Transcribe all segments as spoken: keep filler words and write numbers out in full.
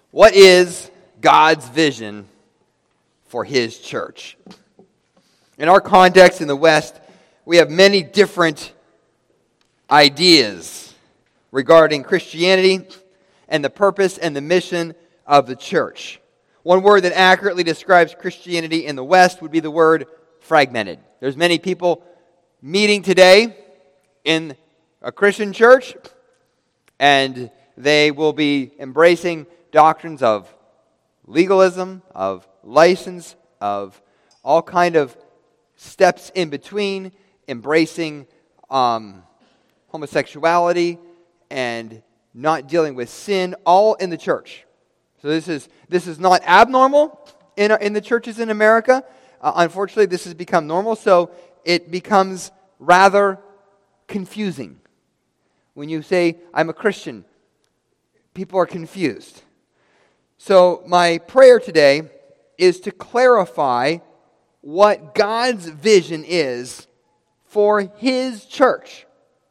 What is God's vision for His church? In our context in the West, we have many different ideas regarding Christianity and the purpose and the mission of the church. One word that accurately describes Christianity in the West would be the word fragmented. There's many people meeting today in a Christian church, and they will be embracing doctrines of legalism, of license, of all kind of steps in between, embracing um, homosexuality and not dealing with sin, all in the church. So this is this is not abnormal in in the churches in America. Uh, unfortunately, this has become normal, so it becomes rather confusing. When you say, I'm a Christian, people are confused. So my prayer today is to clarify what God's vision is for His church.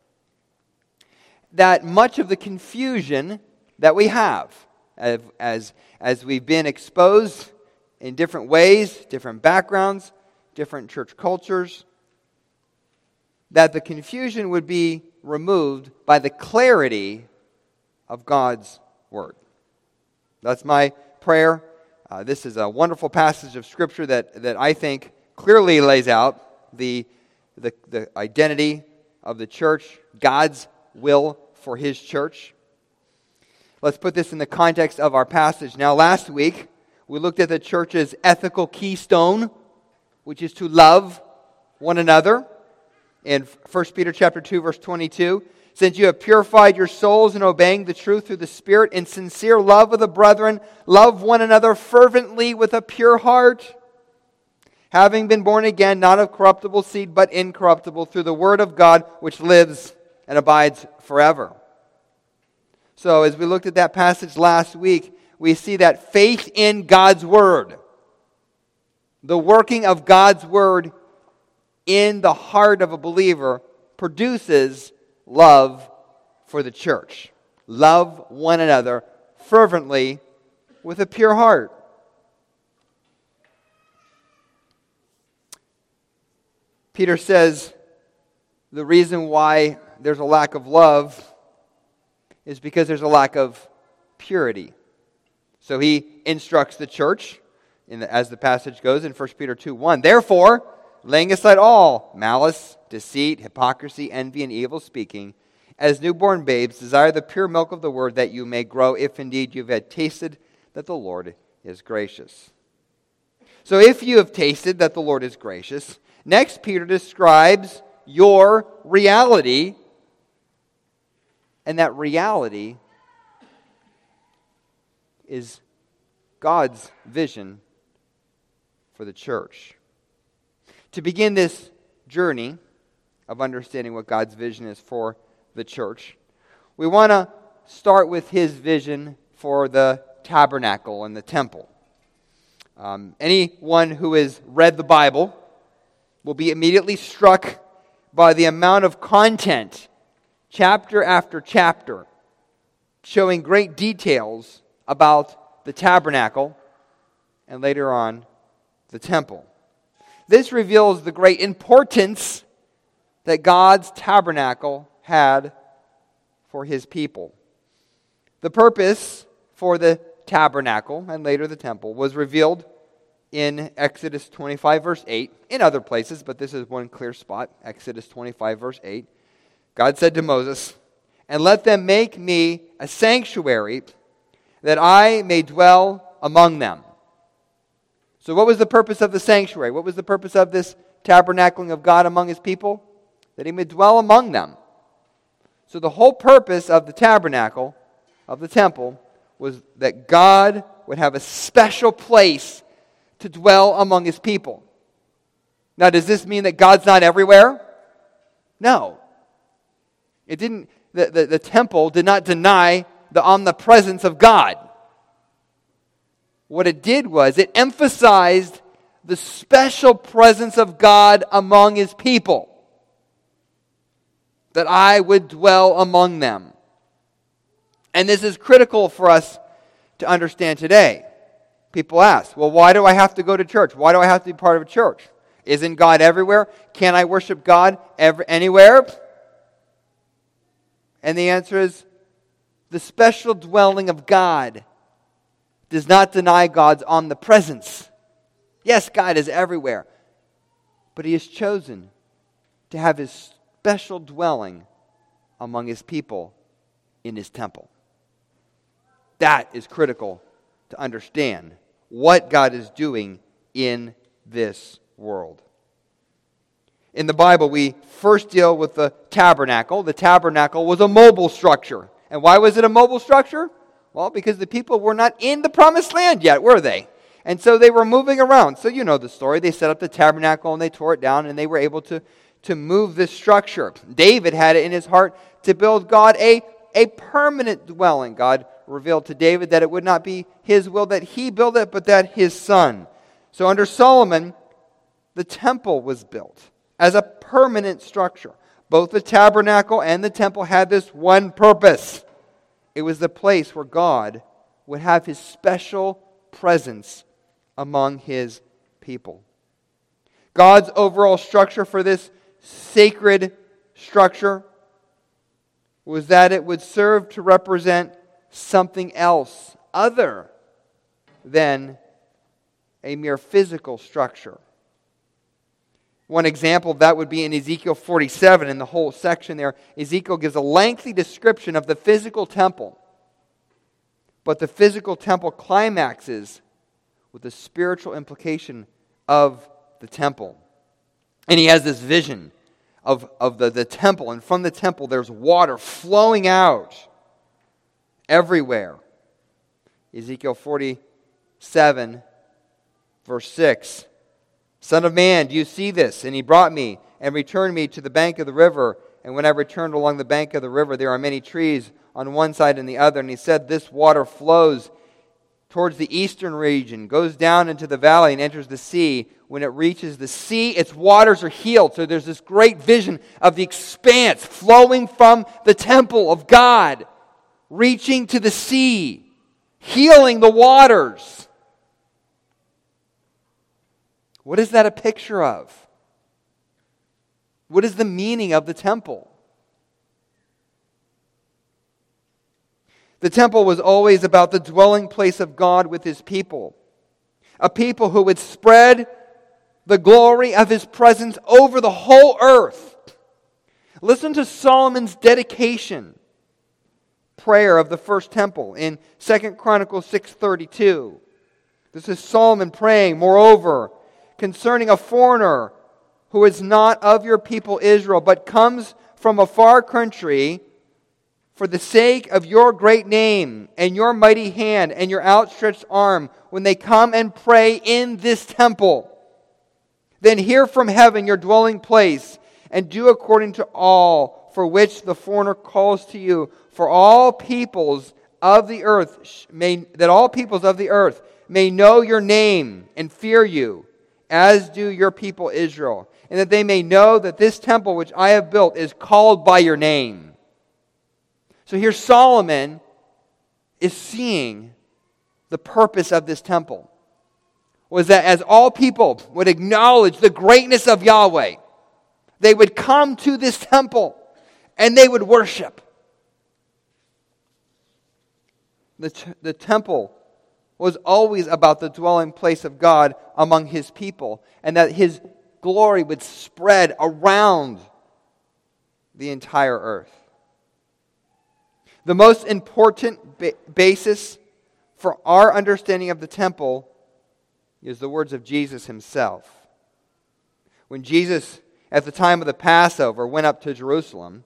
That much of the confusion that we have, as, as, as we've been exposed in different ways, different backgrounds, different church cultures, that the confusion would be removed by the clarity of God's Word. That's my prayer. Uh, this is a wonderful passage of Scripture that, that I think clearly lays out the, the, the identity of the church, God's will for His church. Let's put this in the context of our passage. Now, last week, we looked at the church's ethical keystone, which is to love one another. In First Peter chapter two, verse twenty-two, since you have purified your souls in obeying the truth through the Spirit in sincere love of the brethren, love one another fervently with a pure heart, having been born again, not of corruptible seed, but incorruptible, through the Word of God, which lives and abides forever. So, as we looked at that passage last week, we see that faith in God's Word, the working of God's Word in the heart of a believer, produces love for the church. Love one another fervently with a pure heart. Peter says the reason why there's a lack of love is because there's a lack of purity. So he instructs the church, in the, as the passage goes in First Peter two one, therefore, laying aside all malice, deceit, hypocrisy, envy, and evil speaking, as newborn babes, desire the pure milk of the word, that you may grow, if indeed you have had tasted that the Lord is gracious. So if you have tasted that the Lord is gracious, next Peter describes your reality, and that reality is God's vision for the church. To begin this journey of understanding what God's vision is for the church, we want to start with His vision for the tabernacle and the temple. Um, anyone who has read the Bible will be immediately struck by the amount of content, chapter after chapter, showing great details about the tabernacle and later on the temple. This reveals the great importance that God's tabernacle had for His people. The purpose for the tabernacle and later the temple was revealed in Exodus twenty-five, verse eight, in other places, but this is one clear spot, Exodus twenty-five, verse eight. God said to Moses, "And let them make me a sanctuary, that I may dwell among them." So what was the purpose of the sanctuary? What was the purpose of this tabernacling of God among His people? That He may dwell among them. So the whole purpose of the tabernacle, of the temple, was that God would have a special place to dwell among His people. Now, does this mean that God's not everywhere? No. It didn't. The, the, the temple did not deny the omnipresence of God. What it did was it emphasized the special presence of God among His people. That I would dwell among them. And this is critical for us to understand today. People ask, well, why do I have to go to church? Why do I have to be part of a church? Isn't God everywhere? Can I worship God ever, anywhere? And the answer is, the special dwelling of God does not deny God's omnipresence. Yes, God is everywhere, but He has chosen to have His special dwelling among His people in His temple. That is critical to understand what God is doing in this world. In the Bible, we first deal with the tabernacle. The tabernacle was a mobile structure. And why was it a mobile structure? Well, because the people were not in the promised land yet, were they? And so they were moving around. So you know the story. They set up the tabernacle and they tore it down and they were able to, to move this structure. David had it in his heart to build God a, a permanent dwelling. God revealed to David that it would not be his will that he build it, but that his son. So under Solomon, the temple was built as a permanent structure. Both the tabernacle and the temple had this one purpose. It was the place where God would have His special presence among His people. God's overall structure for this sacred structure was that it would serve to represent something else other than a mere physical structure. One example of that would be in Ezekiel forty-seven, in the whole section there. Ezekiel gives a lengthy description of the physical temple. But the physical temple climaxes with the spiritual implication of the temple. And he has this vision of, of the, the temple. And from the temple there's water flowing out everywhere. Ezekiel forty-seven, verse six. Son of man, do you see this? And he brought me and returned me to the bank of the river. And when I returned along the bank of the river, there are many trees on one side and the other. And he said, this water flows towards the eastern region, goes down into the valley and enters the sea. When it reaches the sea, its waters are healed. So there's this great vision of the expanse flowing from the temple of God, reaching to the sea, healing the waters. What is that a picture of? What is the meaning of the temple? The temple was always about the dwelling place of God with His people. A people who would spread the glory of His presence over the whole earth. Listen to Solomon's dedication prayer of the first temple in Second Chronicles six thirty-two. This is Solomon praying, moreover, concerning a foreigner who is not of your people Israel, but comes from a far country, for the sake of your great name and your mighty hand and your outstretched arm, when they come and pray in this temple, then hear from heaven your dwelling place, and do according to all for which the foreigner calls to you, for all peoples of the earth may that all peoples of the earth may know your name and fear you, as do your people Israel, and that they may know that this temple which I have built is called by your name. So here Solomon is seeing the purpose of this temple was that as all people would acknowledge the greatness of Yahweh, they would come to this temple and they would worship. The, t- the temple was always about the dwelling place of God among His people, and that His glory would spread around the entire earth. The most important ba- basis for our understanding of the temple is the words of Jesus Himself. When Jesus, at the time of the Passover, went up to Jerusalem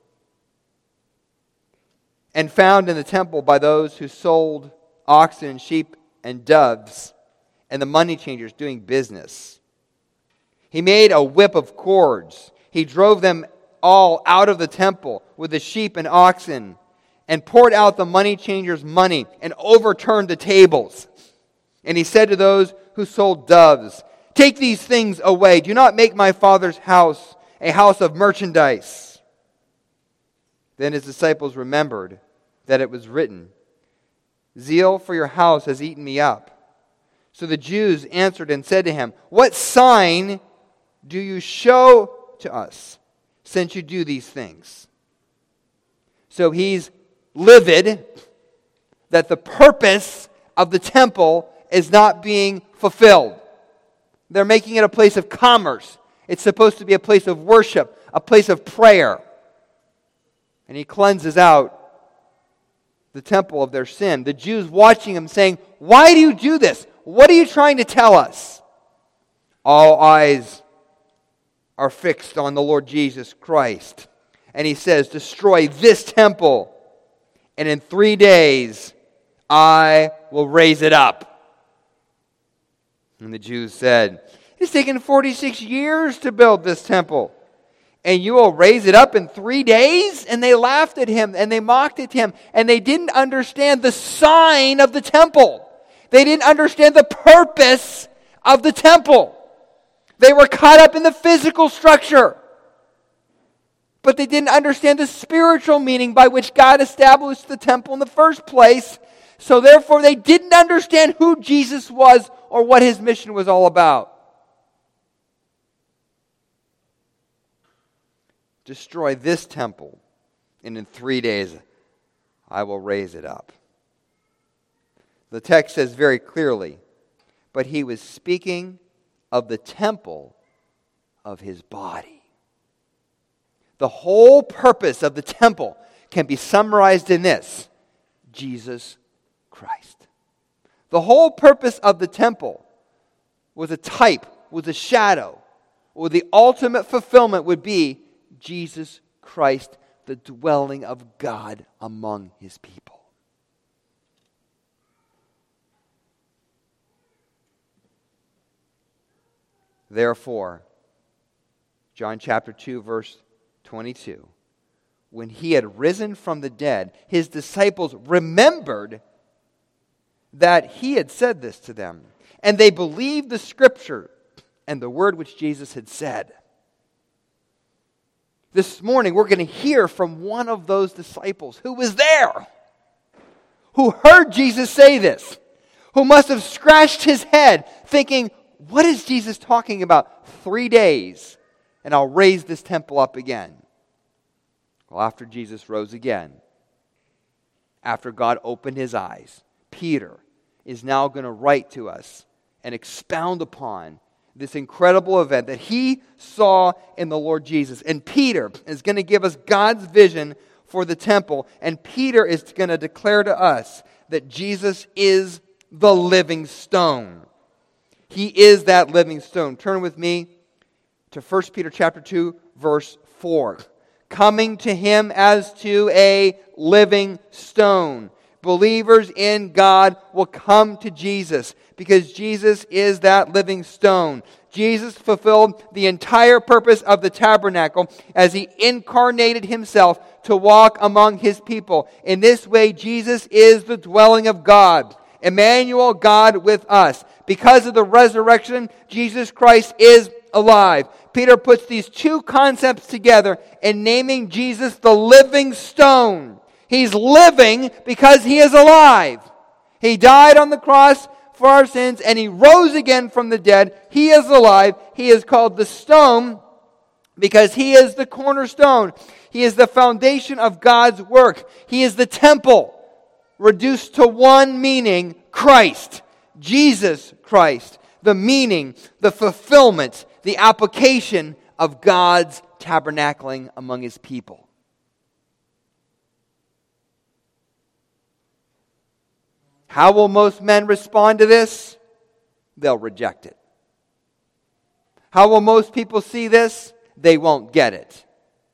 and found in the temple by those who sold oxen and sheep and doves, and the money changers doing business. He made a whip of cords. He drove them all out of the temple with the sheep and oxen, and poured out the money changers' money, and overturned the tables. And He said to those who sold doves, take these things away. Do not make my Father's house a house of merchandise. Then His disciples remembered that it was written, Zeal for your house has eaten me up." So the Jews answered and said to him, "What sign do you show to us, since you do these things?" So he's livid that the purpose of the temple is not being fulfilled. They're making it a place of commerce. It's supposed to be a place of worship, a place of prayer. And he cleanses out the temple of their sin. The Jews watching him saying, "Why do you do this? What are you trying to tell us?" All eyes are fixed on the Lord Jesus Christ. And he says, "Destroy this temple, and in three days I will raise it up." And the Jews said, "It's taken forty-six years to build this temple, and you will raise it up in three days?" And they laughed at him, and they mocked at him, and they didn't understand the sign of the temple. They didn't understand the purpose of the temple. They were caught up in the physical structure, but they didn't understand the spiritual meaning by which God established the temple in the first place. So therefore, they didn't understand who Jesus was or what his mission was all about. "Destroy this temple, and in three days I will raise it up." The text says very clearly, but he was speaking of the temple of his body. The whole purpose of the temple can be summarized in this: Jesus Christ. The whole purpose of the temple was a type, was a shadow, or the ultimate fulfillment would be Jesus Christ, the dwelling of God among his people. Therefore, John chapter two, verse twenty-two, when he had risen from the dead, his disciples remembered that he had said this to them, and they believed the scripture and the word which Jesus had said. This morning, we're going to hear from one of those disciples who was there, who heard Jesus say this, who must have scratched his head thinking, what is Jesus talking about? Three days, and I'll raise this temple up again. Well, after Jesus rose again, after God opened his eyes, Peter is now going to write to us and expound upon this incredible event that he saw in the Lord Jesus. And Peter is going to give us God's vision for the temple. And Peter is going to declare to us that Jesus is the living stone. He is that living stone. Turn with me to First Peter chapter two, verse four. Coming to him as to a living stone. Believers in God will come to Jesus because Jesus is that living stone. Jesus fulfilled the entire purpose of the tabernacle as he incarnated himself to walk among his people. In this way, Jesus is the dwelling of God. Emmanuel, God with us. Because of the resurrection, Jesus Christ is alive. Peter puts these two concepts together in naming Jesus the living stone. He's living because he is alive. He died on the cross for our sins and he rose again from the dead. He is alive. He is called the stone because he is the cornerstone. He is the foundation of God's work. He is the temple reduced to one meaning, Christ. Jesus Christ. The meaning, the fulfillment, the application of God's tabernacling among his people. How will most men respond to this? They'll reject it. How will most people see this? They won't get it.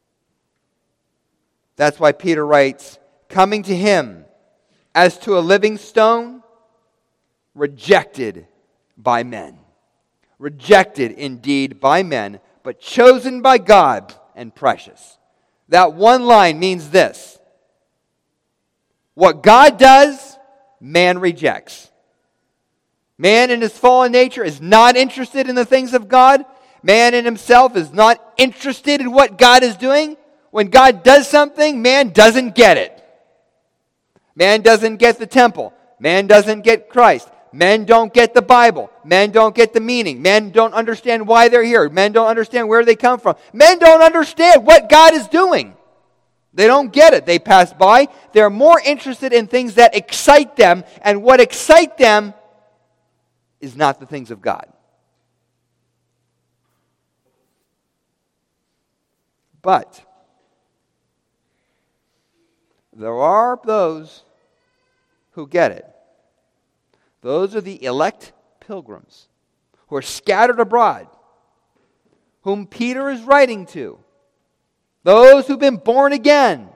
That's why Peter writes, coming to him as to a living stone, rejected by men. Rejected indeed by men, but chosen by God and precious. That one line means this. What God does, man rejects. Man in his fallen nature is not interested in the things of God. Man in himself is not interested in what God is doing. When God does something, man doesn't get it. Man doesn't get the temple. Man doesn't get Christ. Men don't get the Bible. Men don't get the meaning. Men don't understand why they're here. Men don't understand where they come from. Men don't understand what God is doing. They don't get it. They pass by. They're more interested in things that excite them, and what excites them is not the things of God. But there are those who get it. Those are the elect pilgrims who are scattered abroad, whom Peter is writing to. Those who've been born again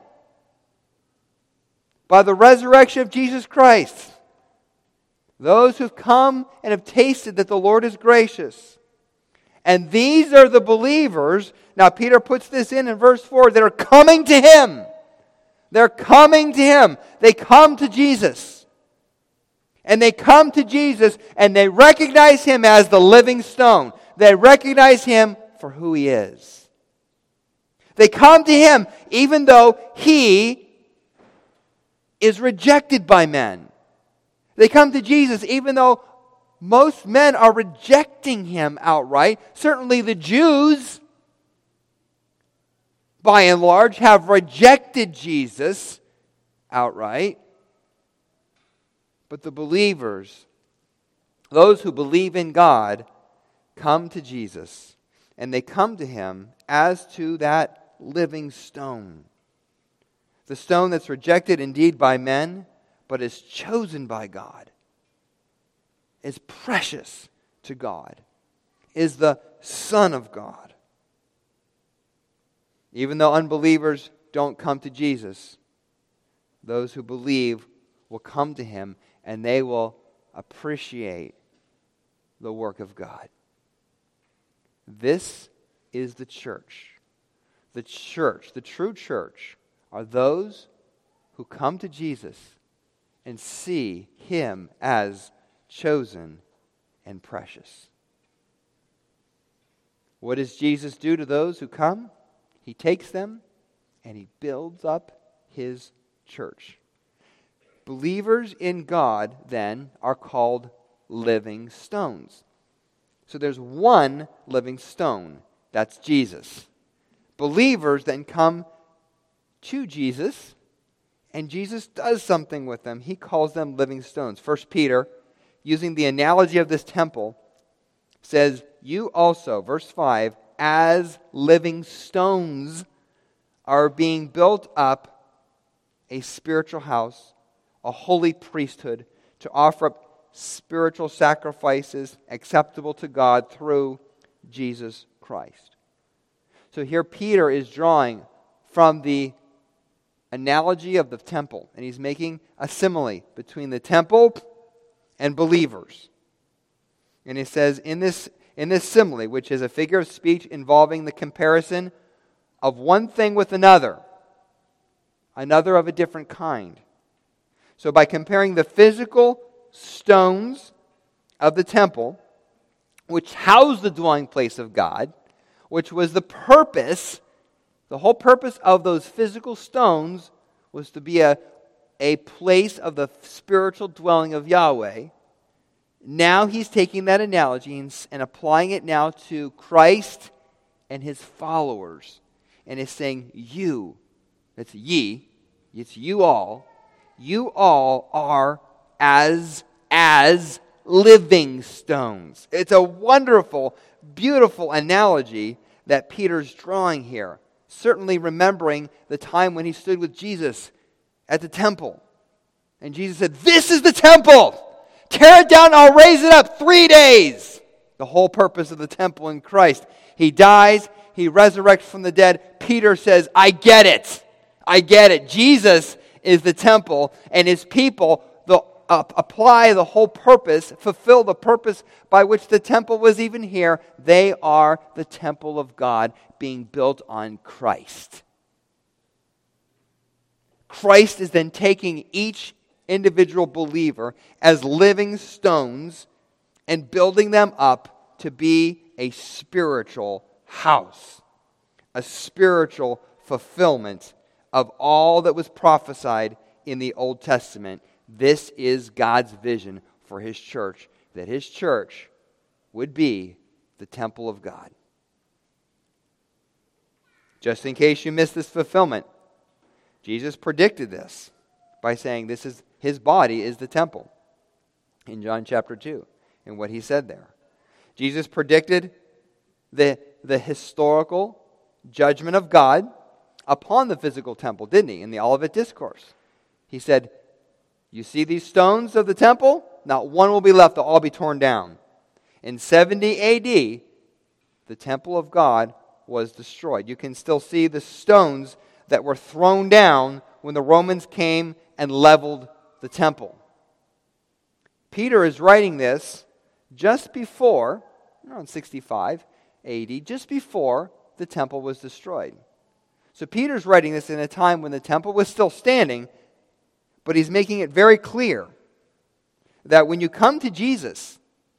by the resurrection of Jesus Christ. Those who've come and have tasted that the Lord is gracious. And these are the believers, now Peter puts this in in verse four, that are coming to Him. They're coming to Him. They come to Jesus. And they come to Jesus and they recognize Him as the living stone. They recognize Him for who He is. They come to Him even though He is rejected by men. They come to Jesus even though most men are rejecting Him outright. Certainly the Jews, by and large, have rejected Jesus outright. But the believers, those who believe in God, come to Jesus. And they come to Him as to that living stone. The stone that's rejected indeed by men, but is chosen by God, is precious to God, is the Son of God. Even though unbelievers don't come to Jesus, those who believe will come to Him and they will appreciate the work of God. This is the church. The church, the true church, are those who come to Jesus and see Him as chosen and precious. What does Jesus do to those who come? He takes them and He builds up His church. Believers in God, then, are called living stones. So there's one living stone. That's Jesus. Believers then come to Jesus, and Jesus does something with them. He calls them living stones. First Peter, using the analogy of this temple, says, you also, verse five, as living stones are being built up a spiritual house, a holy priesthood, to offer up spiritual sacrifices acceptable to God through Jesus Christ. So here Peter is drawing from the analogy of the temple, and he's making a simile between the temple and believers. And he says, in this, in this simile, which is a figure of speech involving the comparison of one thing with another, another of a different kind. So by comparing the physical stones of the temple, which housed the dwelling place of God, which was the purpose, the whole purpose of those physical stones was to be a, a place of the spiritual dwelling of Yahweh. Now he's taking that analogy and, and applying it now to Christ and His followers. And is saying, you, that's ye, it's you all, you all are as, as living stones. It's a wonderful, beautiful analogy that Peter's drawing here. Certainly remembering the time when he stood with Jesus at the temple. And Jesus said, this is the temple. Tear it down, I'll raise it up. Three days. The whole purpose of the temple in Christ. He dies, He resurrects from the dead. Peter says, I get it. I get it. Jesus is the temple, and His people the, uh, apply the whole purpose, fulfill the purpose by which the temple was even here. They are the temple of God being built on Christ. Christ is then taking each individual believer as living stones and building them up to be a spiritual house, a spiritual fulfillment of all that was prophesied in the Old Testament. This is God's vision for His church, that His church would be the temple of God. Just in case you missed this fulfillment, Jesus predicted this by saying this is His body is the temple in John chapter two, and what He said there. Jesus predicted the, the historical judgment of God upon the physical temple, didn't He, in the Olivet Discourse? He said, you see these stones of the temple? Not one will be left, they'll all be torn down. In seventy A D, the temple of God was destroyed. You can still see the stones that were thrown down when the Romans came and leveled the temple. Peter is writing this just before, around sixty-five A D, just before the temple was destroyed. So Peter's writing this in a time when the temple was still standing, but he's making it very clear that when you come to Jesus,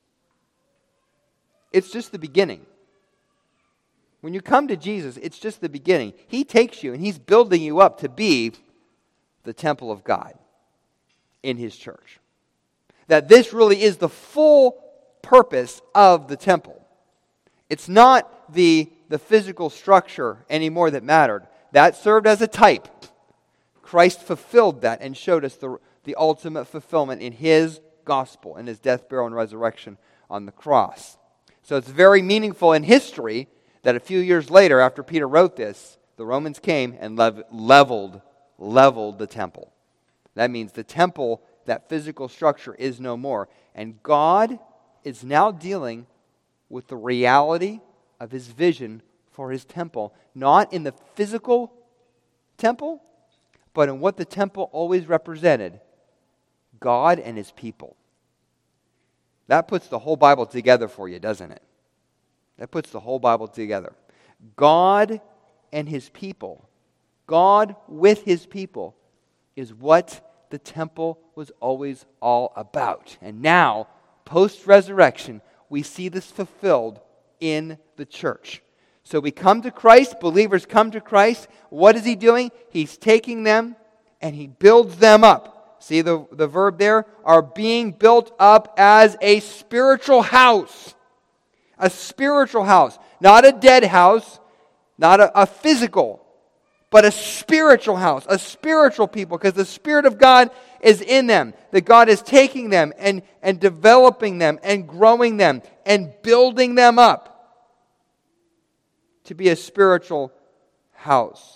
it's just the beginning. When you come to Jesus, it's just the beginning. He takes you and He's building you up to be the temple of God in His church. That this really is the full purpose of the temple. It's not the, the physical structure anymore that mattered. That served as a type. Christ fulfilled that and showed us the, the ultimate fulfillment in His gospel, in His death, burial, and resurrection on the cross. So it's very meaningful in history that a few years later, after Peter wrote this, the Romans came and lev- leveled, leveled the temple. That means the temple, that physical structure, is no more. And God is now dealing with the reality of His vision for His temple, not in the physical temple, but in what the temple always represented, God and His people. That puts the whole Bible together for you, doesn't it? That puts the whole Bible together. God and His people, God with His people, is what the temple was always all about. And now, post-resurrection, we see this fulfilled in the church. So we come to Christ, believers come to Christ. What is He doing? He's taking them and He builds them up. See the, the verb there? Are being built up as a spiritual house. A spiritual house. Not a dead house, not a, a physical, but a spiritual house, a spiritual people, because the Spirit of God is in them. That God is taking them and, and developing them and growing them and building them up to be a spiritual house.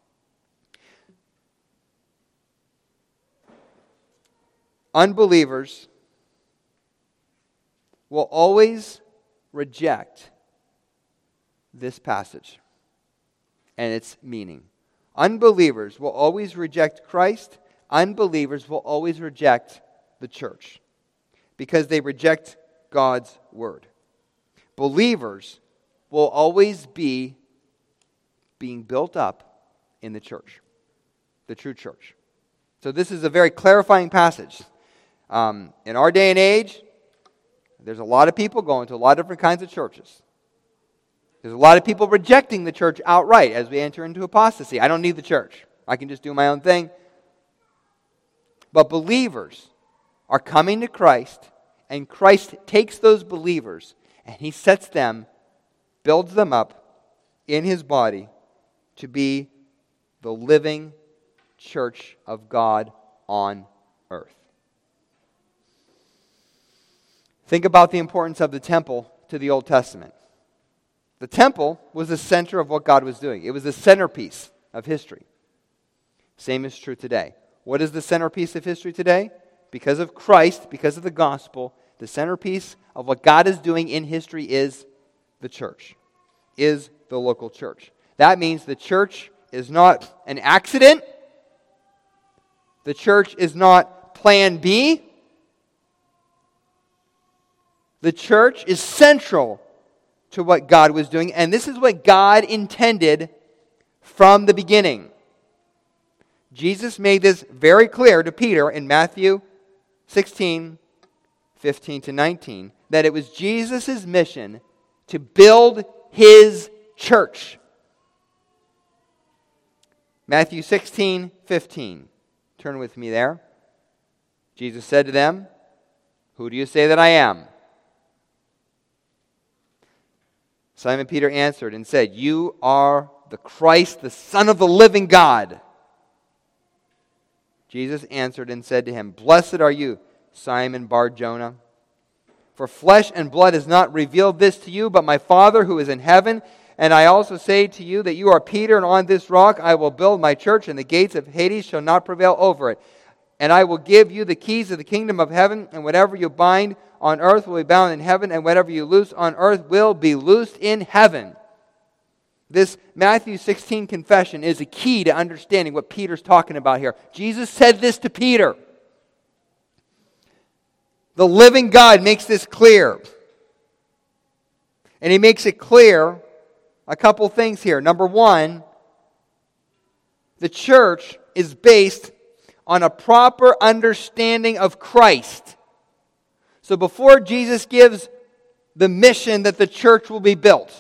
Unbelievers will always reject this passage and its meaning. Unbelievers will always reject Christ. Unbelievers will always reject the church because they reject God's word. Believers will always be being built up in the church, the true church. So this is a very clarifying passage. Um, in our day and age, there's a lot of people going to a lot of different kinds of churches. There's a lot of people rejecting the church outright as we enter into apostasy. I don't need the church. I can just do my own thing. But believers are coming to Christ, and Christ takes those believers and He sets them, builds them up in His body to be the living church of God on earth. Think about the importance of the temple to the Old Testament. The temple was the center of what God was doing. It was the centerpiece of history. Same is true today. What is the centerpiece of history today? Because of Christ, because of the gospel, the centerpiece of what God is doing in history is the church, is the local church. That means the church is not an accident. The church is not plan B. The church is central to what God was doing, and this is what God intended from the beginning. Jesus made this very clear to Peter in Matthew sixteen, fifteen to nineteen, that it was Jesus' mission to build His church. Matthew sixteen, fifteen. Turn with me there. Jesus said to them, "Who do you say that I am?" Simon Peter answered and said, "You are the Christ, the Son of the living God." Jesus answered and said to him, "Blessed are you, Simon Bar-Jonah, for flesh and blood has not revealed this to you, but my Father who is in heaven. And I also say to you that you are Peter, and on this rock I will build my church, and the gates of Hades shall not prevail over it. And I will give you the keys of the kingdom of heaven, and whatever you bind on earth will be bound in heaven, and whatever you loose on earth will be loosed in heaven." This Matthew sixteen confession is a key to understanding what Peter's talking about here. Jesus said this to Peter. The living God makes this clear. And He makes it clear a couple things here. Number one, the church is based on a proper understanding of Christ. So before Jesus gives the mission that the church will be built,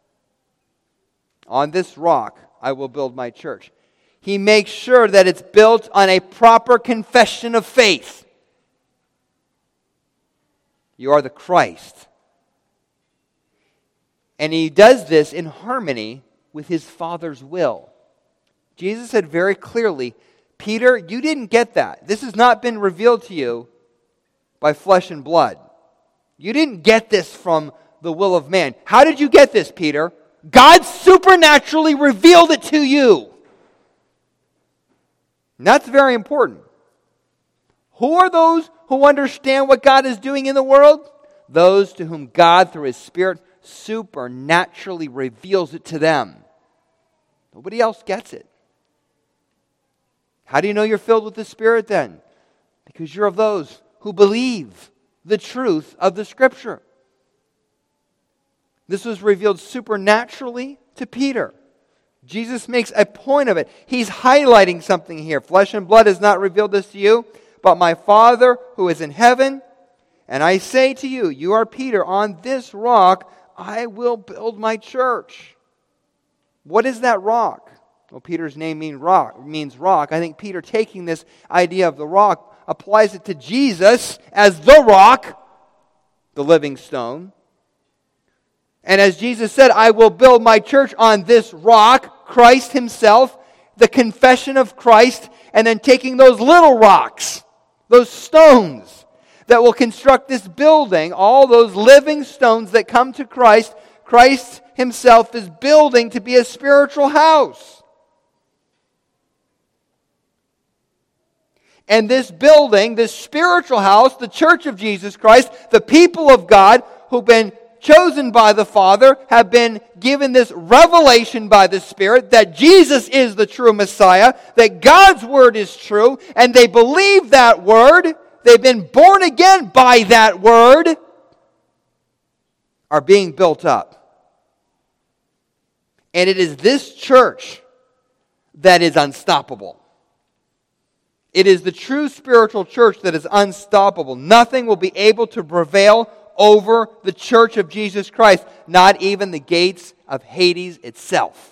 on this rock I will build my church, He makes sure that it's built on a proper confession of faith. You are the Christ. And He does this in harmony with His Father's will. Jesus said very clearly, "Peter, you didn't get that. This has not been revealed to you by flesh and blood. You didn't get this from the will of man. How did you get this, Peter? God supernaturally revealed it to you." And that's very important. Who are those who understand what God is doing in the world? Those to whom God, through His Spirit, supernaturally reveals it to them. Nobody else gets it. How do you know you're filled with the Spirit then? Because you're of those who believe the truth of the Scripture. This was revealed supernaturally to Peter. Jesus makes a point of it. He's highlighting something here. Flesh and blood has not revealed this to you, but my Father who is in heaven. And I say to you, you are Peter. On this rock I will build my church. What is that rock? Well, Peter's name mean rock, means rock. I think Peter, taking this idea of the rock, applies it to Jesus as the rock, the living stone. And as Jesus said, I will build my church on this rock, Christ Himself, the confession of Christ, and then taking those little rocks, those stones that will construct this building, all those living stones that come to Christ, Christ Himself is building to be a spiritual house. And this building, this spiritual house, the church of Jesus Christ, the people of God who've been chosen by the Father, have been given this revelation by the Spirit that Jesus is the true Messiah, that God's Word is true, and they believe that Word, they've been born again by that Word, are being built up. And it is this church that is unstoppable. It is the true spiritual church that is unstoppable. Nothing will be able to prevail over the church of Jesus Christ, not even the gates of Hades itself.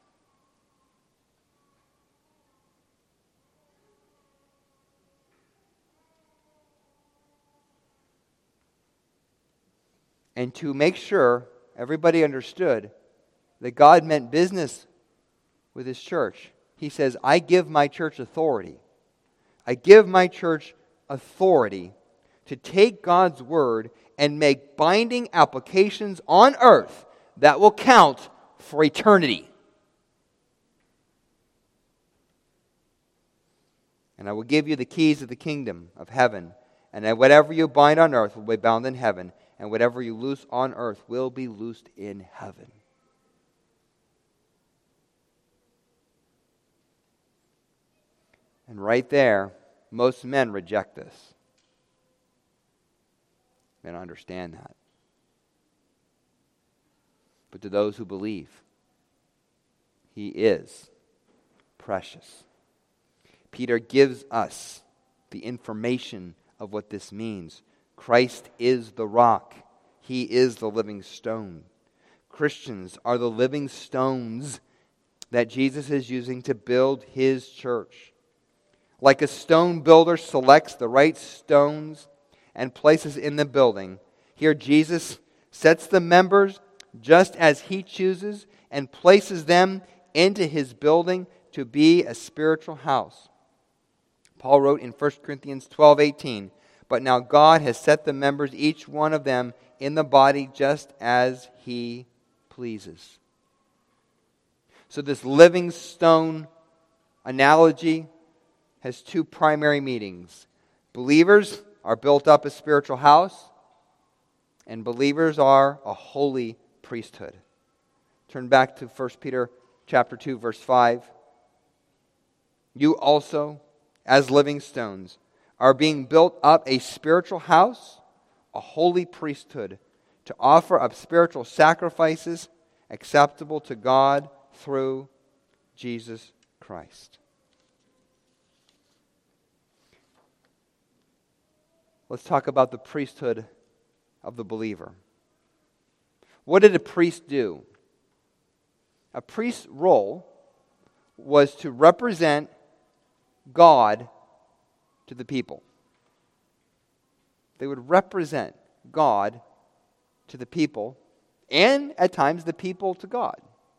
And to make sure everybody understood that God meant business with His church, He says, I give my church authority. I give my church authority to take God's Word and make binding applications on earth that will count for eternity. And I will give you the keys of the kingdom of heaven, and whatever you bind on earth will be bound in heaven, and whatever you loose on earth will be loosed in heaven. And right there, most men reject this. They don't understand that. But to those who believe, He is precious. Peter gives us the information of what this means. Christ is the rock. He is the living stone. Christians are the living stones that Jesus is using to build His church. Like a stone builder selects the right stones and places in the building, here Jesus sets the members just as he chooses and places them into his building to be a spiritual house. Paul wrote in First Corinthians twelve eighteen, "But now God has set the members, each one of them, in the body just as he pleases." So this living stone analogy has two primary meanings. Believers are built up a spiritual house, and believers are a holy priesthood. Turn back to First Peter chapter two, verse five. You also, as living stones, are being built up a spiritual house, a holy priesthood, to offer up spiritual sacrifices acceptable to God through Jesus Christ. Let's talk about the priesthood of the believer. What did a priest do? A priest's role was to represent God to the people. They would represent God to the people, and at times the people to God.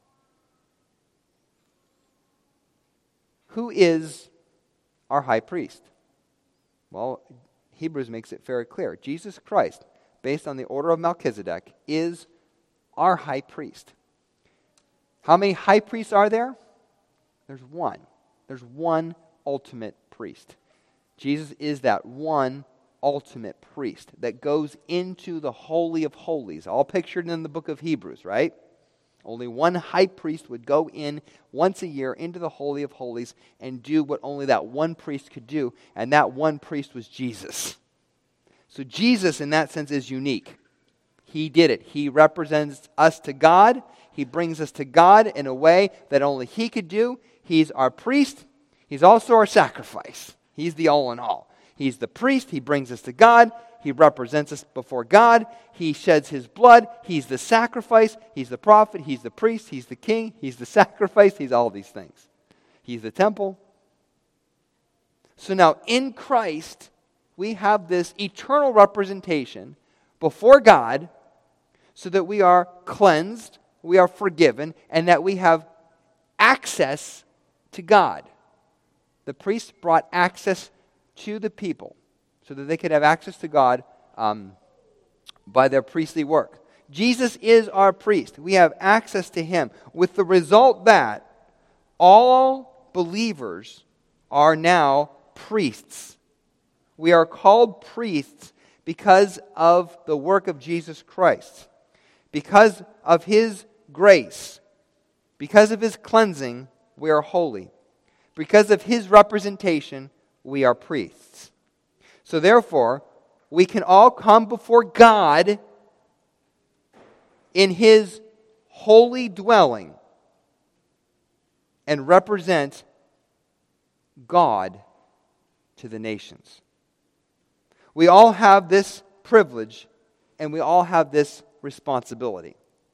Who is our high priest? Well, Hebrews makes it very clear. Jesus Christ, based on the order of Melchizedek, is our high priest. How many high priests are there? There's one. There's one ultimate priest. Jesus is that one ultimate priest that goes into the Holy of Holies, all pictured in the book of Hebrews, right? Only one high priest would go in once a year into the Holy of Holies and do what only that one priest could do, and that one priest was Jesus. So Jesus, in that sense, is unique. He did it. He represents us to God. He brings us to God in a way that only He could do. He's our priest. He's also our sacrifice. He's the all in all. He's the priest. He brings us to God. He represents us before God. He sheds His blood. He's the sacrifice. He's the prophet. He's the priest. He's the king. He's the sacrifice. He's all these things. He's the temple. So now in Christ, we have this eternal representation before God so that we are cleansed, we are forgiven, and that we have access to God. The priest brought access to the people so that they could have access to God um, by their priestly work. Jesus is our priest. We have access to Him, with the result that all believers are now priests. We are called priests because of the work of Jesus Christ. Because of His grace, because of His cleansing, we are holy. Because of His representation, we are priests. So therefore, we can all come before God in His holy dwelling and represent God to the nations. We all have this privilege, and we all have this responsibility.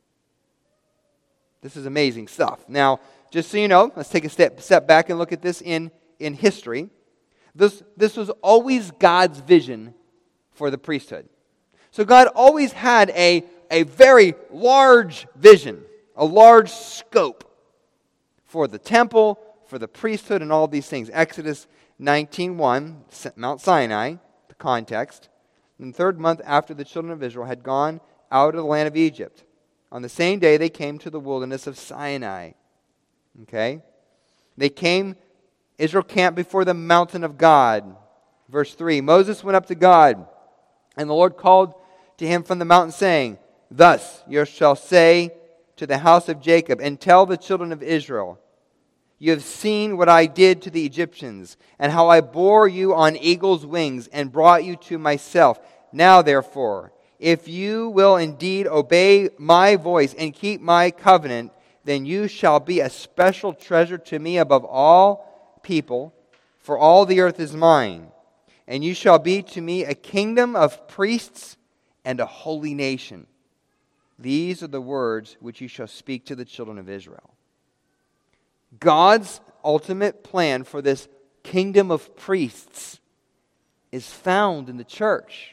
This is amazing stuff. Now, just so you know, let's take a step, step back and look at this in, in history. This, this was always God's vision for the priesthood. So God always had a, a very large vision, a large scope for the temple, for the priesthood, and all these things. Exodus nineteen one, Mount Sinai, the context. In the third month after the children of Israel had gone out of the land of Egypt, on the same day they came to the wilderness of Sinai. Okay? They came, Israel camped before the mountain of God. Verse three, Moses went up to God, and the Lord called to him from the mountain, saying, Thus you shall say to the house of Jacob, and tell the children of Israel, You have seen what I did to the Egyptians, and how I bore you on eagle's wings, and brought you to myself. Now therefore, if you will indeed obey my voice and keep my covenant, then you shall be a special treasure to me above all people, for all the earth is mine. And you shall be to me a kingdom of priests and a holy nation. These are the words which you shall speak to the children of Israel. God's ultimate plan for this kingdom of priests is found in the church.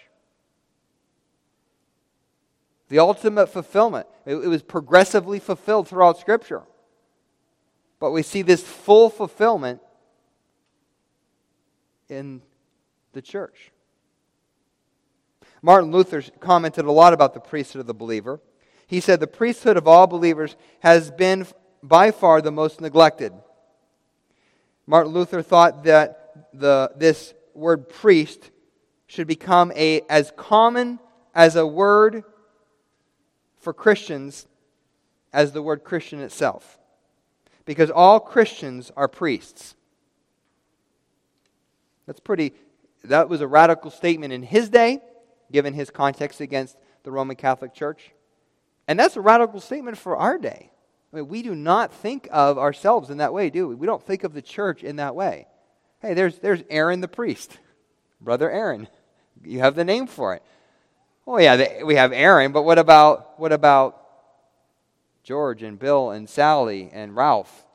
The ultimate fulfillment. It, it was progressively fulfilled throughout Scripture. But we see this full fulfillment in the church. Martin Luther commented a lot about the priesthood of the believer. He said, the priesthood of all believers has been by far the most neglected. Martin Luther thought that the this word priest should become a as common as a word for Christians as the word Christian itself. Because all Christians are priests. That's pretty, that was a radical statement in his day, given his context against the Roman Catholic Church. And that's a radical statement for our day. I mean, we do not think of ourselves in that way, do we? We don't think of the church in that way. Hey, there's there's Aaron the priest. Brother Aaron. You have the name for it. Oh yeah, they, we have Aaron, but what about what about George and Bill and Sally and Ralph?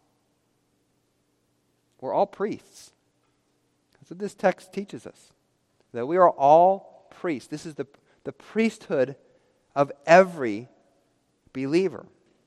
We're all priests. That's what this text teaches us. That we are all priests. This is the, the priesthood of every believer.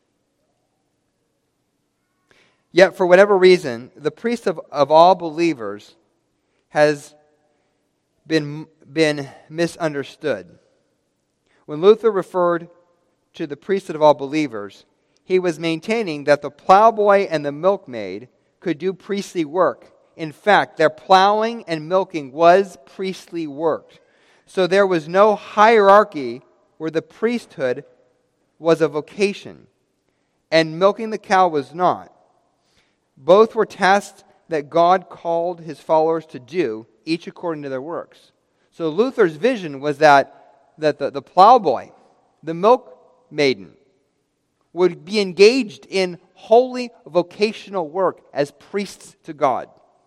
Yet, for whatever reason, the priest of, of all believers has been, been misunderstood. When Luther referred to the priesthood of all believers, he was maintaining that the plowboy and the milkmaid could do priestly work. In fact, their plowing and milking was priestly work. So there was no hierarchy where the priesthood was a vocation, and milking the cow was not. Both were tasks that God called His followers to do, each according to their works. So Luther's vision was that, that the, the plowboy, the milkmaiden, would be engaged in holy vocational work as priests to God.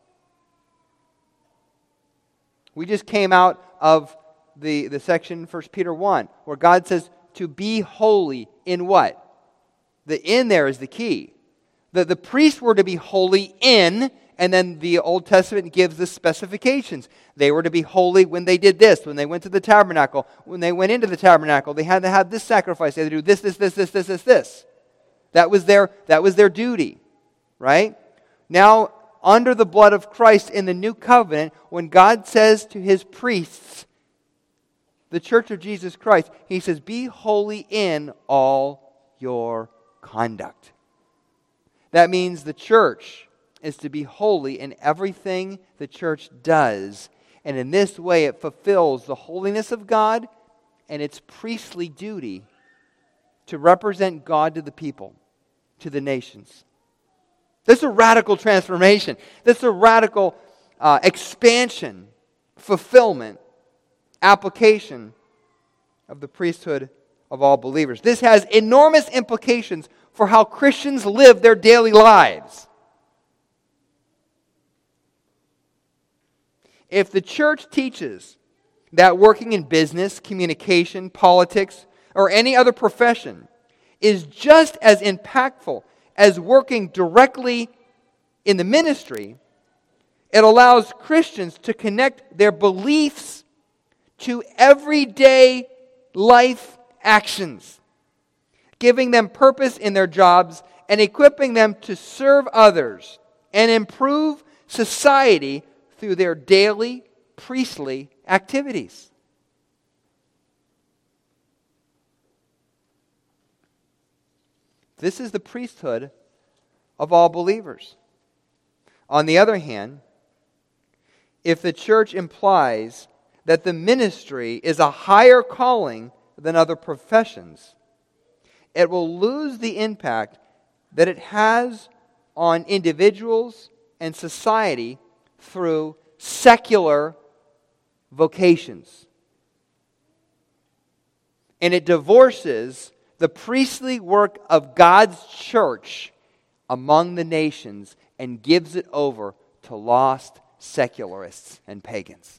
We just came out of the, the section in First Peter one, where God says to be holy in what? The in there is the key. The, the priests were to be holy in, and then the Old Testament gives the specifications. They were to be holy when they did this, when they went to the tabernacle. When they went into the tabernacle, they had to have this sacrifice. They had to do this, this, this, this, this, this, this. That was their, that was their duty, right? Now, under the blood of Christ in the new covenant, when God says to His priests, the church of Jesus Christ, He says, be holy in all your conduct. That means the church is to be holy in everything the church does. And in this way, it fulfills the holiness of God and its priestly duty to represent God to the people, to the nations. This is a radical transformation. This is a radical uh, expansion, fulfillment, application of the priesthood of all believers. This has enormous implications for how Christians live their daily lives. If the church teaches that working in business, communication, politics, or any other profession is just as impactful as working directly in the ministry, it allows Christians to connect their beliefs to everyday life actions, giving them purpose in their jobs and equipping them to serve others and improve society through their daily priestly activities. This is the priesthood of all believers. On the other hand, if the church implies that the ministry is a higher calling than other professions, it will lose the impact that it has on individuals and society through secular vocations. And it divorces the priestly work of God's church among the nations and gives it over to lost secularists and pagans.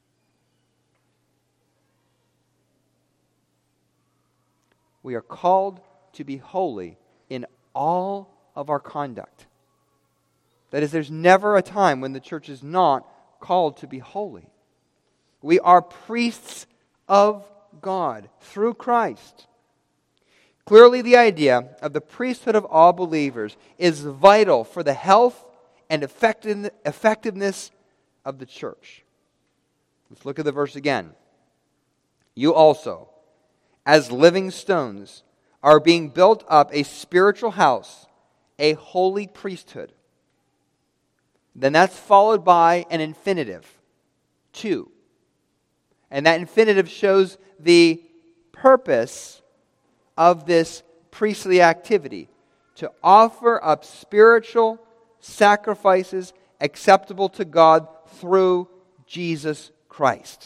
We are called to be holy in all of our conduct. That is, there's never a time when the church is not called to be holy. We are priests of God through Christ. Clearly, the idea of the priesthood of all believers is vital for the health and effectiveness of the church. Let's look at the verse again. You also, as living stones, are being built up a spiritual house, a holy priesthood. Then that's followed by an infinitive, to. And that infinitive shows the purpose of this priestly activity, to offer up spiritual sacrifices acceptable to God through Jesus Christ.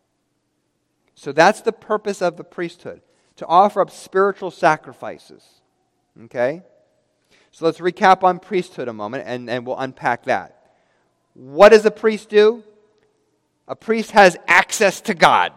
So that's the purpose of the priesthood, to offer up spiritual sacrifices. Okay? So let's recap on priesthood a moment, and, and we'll unpack that. What does a priest do? A priest has access to God.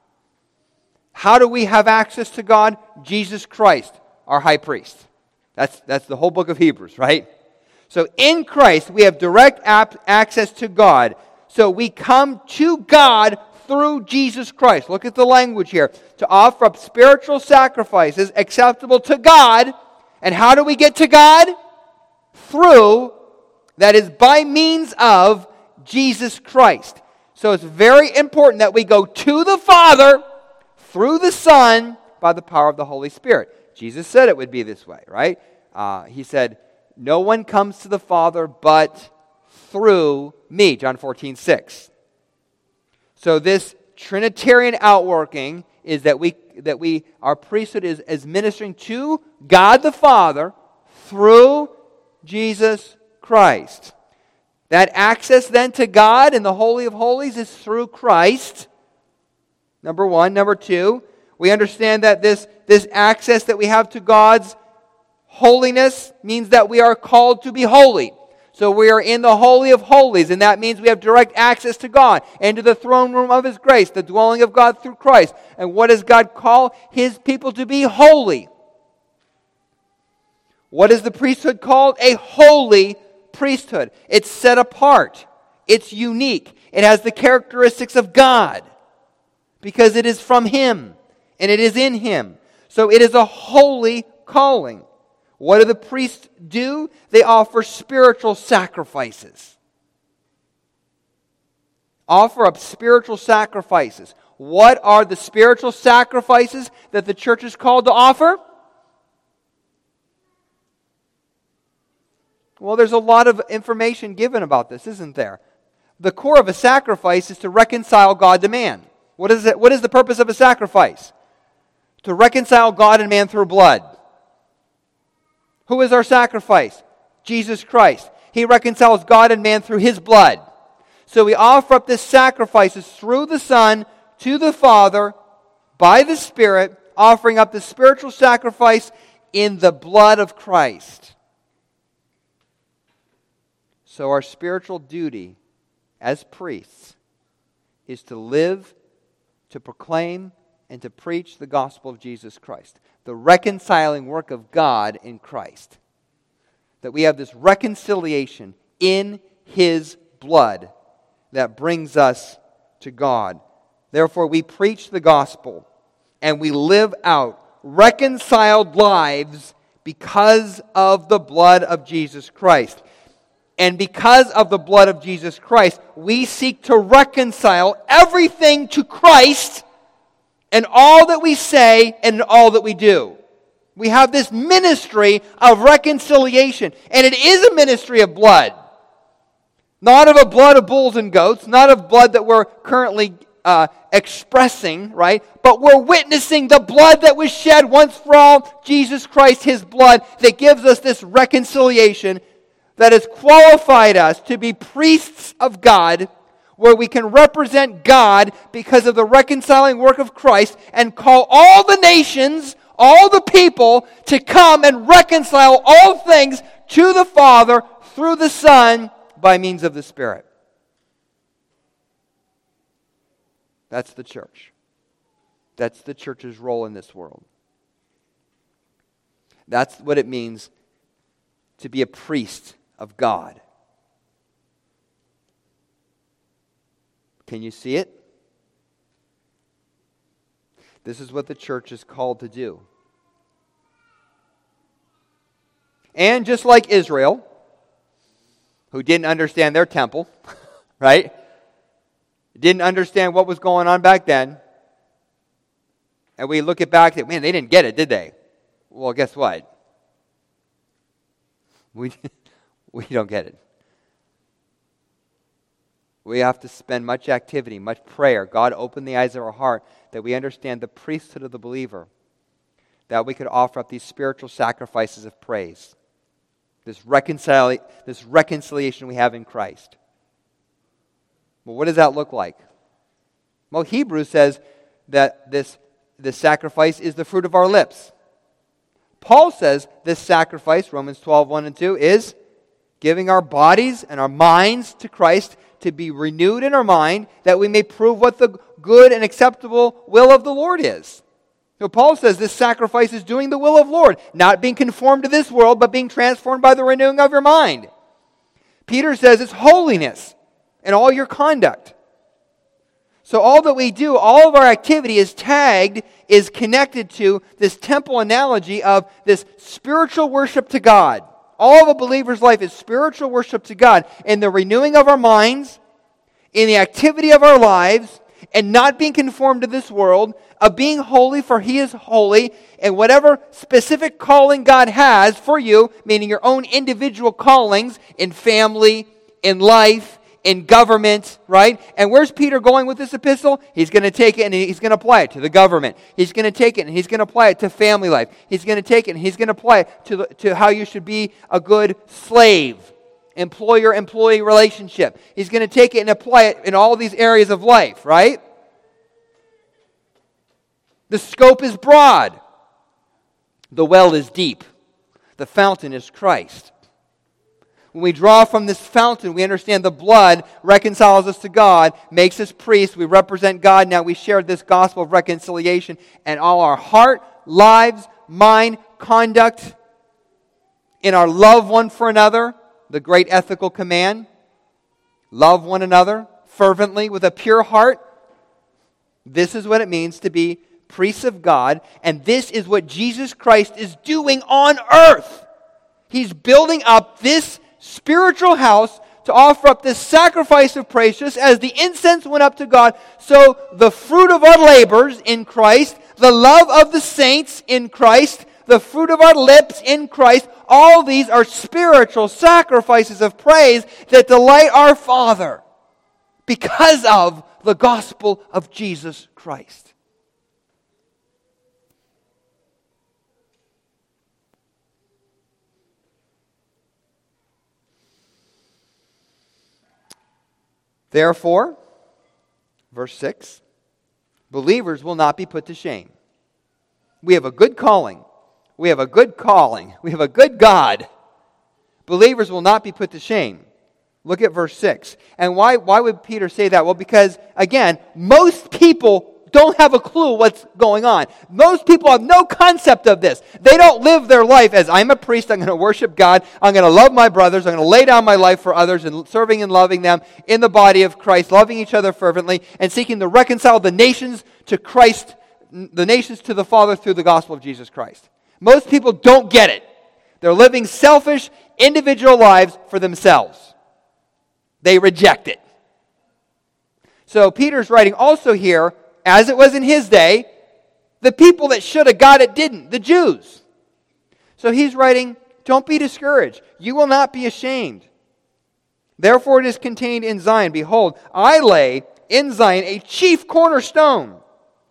How do we have access to God? Jesus Christ, our high priest. That's, that's the whole book of Hebrews, right? So in Christ, we have direct ap- access to God. So we come to God through Jesus Christ. Look at the language here. To offer up spiritual sacrifices acceptable to God. And how do we get to God? Through, that is by means of Jesus Christ. So it's very important that we go to the Father through the Son by the power of the Holy Spirit. Jesus said it would be this way, right? Uh, he said, no one comes to the Father but through me, John fourteen six. So this Trinitarian outworking is that we that we our priesthood is, is ministering to God the Father through Jesus Christ. That access then to God in the Holy of Holies is through Christ. Number one. Number two, we understand that this, this access that we have to God's holiness means that we are called to be holy. So we are in the Holy of Holies, and that means we have direct access to God and to the throne room of His grace, the dwelling of God through Christ. And what does God call His people to be? Holy. What is the priesthood called? A holy priesthood. It's set apart. It's unique. It has the characteristics of God because it is from Him and it is in Him. So it is a holy calling. What do the priests do? They offer spiritual sacrifices. Offer up spiritual sacrifices. What are the spiritual sacrifices that the church is called to offer? Well, there's a lot of information given about this, isn't there? The core of a sacrifice is to reconcile God to man. What is it? What is the purpose of a sacrifice? To reconcile God and man through blood. Who is our sacrifice? Jesus Christ. He reconciles God and man through His blood. So we offer up this sacrifices through the Son to the Father by the Spirit, offering up the spiritual sacrifice in the blood of Christ. So our spiritual duty as priests is to live, to proclaim, and to preach the gospel of Jesus Christ. The reconciling work of God in Christ. That we have this reconciliation in His blood that brings us to God. Therefore, we preach the gospel and we live out reconciled lives because of the blood of Jesus Christ. And because of the blood of Jesus Christ, we seek to reconcile everything to Christ in all that we say and in all that we do. We have this ministry of reconciliation. And it is a ministry of blood. Not of a blood of bulls and goats. Not of blood that we're currently uh, expressing, right? But we're witnessing the blood that was shed once for all. Jesus Christ, His blood, that gives us this reconciliation that has qualified us to be priests of God, where we can represent God because of the reconciling work of Christ and call all the nations, all the people to come and reconcile all things to the Father through the Son by means of the Spirit. That's the church. That's the church's role in this world. That's what it means to be a priest of God. Can you see it? This is what the church is called to do. And just like Israel, who didn't understand their temple, right? Didn't understand what was going on back then. And we look at back and man, they didn't get it, did they? Well, guess what? We, we don't get it. We have to spend much activity, much prayer. God, open the eyes of our heart that we understand the priesthood of the believer, that we could offer up these spiritual sacrifices of praise, this, reconcili- this reconciliation we have in Christ. Well, what does that look like? Well, Hebrews says that this, this sacrifice is the fruit of our lips. Paul says this sacrifice, Romans twelve, one and two, is giving our bodies and our minds to Christ to be renewed in our mind, that we may prove what the good and acceptable will of the Lord is. So Paul says this sacrifice is doing the will of the Lord, not being conformed to this world, but being transformed by the renewing of your mind. Peter says it's holiness in all your conduct. So all that we do, all of our activity is tagged, is connected to this temple analogy of this spiritual worship to God. All of a believer's life is spiritual worship to God in the renewing of our minds, in the activity of our lives, and not being conformed to this world, of being holy for He is holy, and whatever specific calling God has for you, meaning your own individual callings in family, in life, in government, right? And where's Peter going with this epistle? He's going to take it and he's going to apply it to the government. He's going to take it and he's going to apply it to family life. He's going to take it and he's going to apply it to, the, to how you should be a good slave, employer-employee relationship. He's going to take it and apply it in all these areas of life, right? The scope is broad. The well is deep. The fountain is Christ. When we draw from this fountain, we understand the blood reconciles us to God, makes us priests. We represent God. Now we share this gospel of reconciliation, and all our heart, lives, mind, conduct, in our love one for another, the great ethical command, love one another fervently with a pure heart. This is what it means to be priests of God, and this is what Jesus Christ is doing on earth. He's building up this spiritual house to offer up this sacrifice of praise, just as the incense went up to God. So the fruit of our labors in Christ, the love of the saints in Christ, the fruit of our lips in Christ, all these are spiritual sacrifices of praise that delight our Father because of the gospel of Jesus Christ. Therefore, verse six, believers will not be put to shame. We have a good calling. We have a good calling. We have a good God. Believers will not be put to shame. Look at verse six. And why, why would Peter say that? Well, because, again, most people don't have a clue what's going on. Most people have no concept of this. They don't live their life as, I'm a priest, I'm going to worship God, I'm going to love my brothers, I'm going to lay down my life for others, and serving and loving them in the body of Christ, loving each other fervently, and seeking to reconcile the nations to Christ, the nations to the Father through the gospel of Jesus Christ. Most people don't get it. They're living selfish, individual lives for themselves. They reject it. So Peter's writing also here, as it was in his day, the people that should have got it didn't, the Jews. So he's writing, don't be discouraged. You will not be ashamed. Therefore it is contained in Zion. Behold, I lay in Zion a chief cornerstone,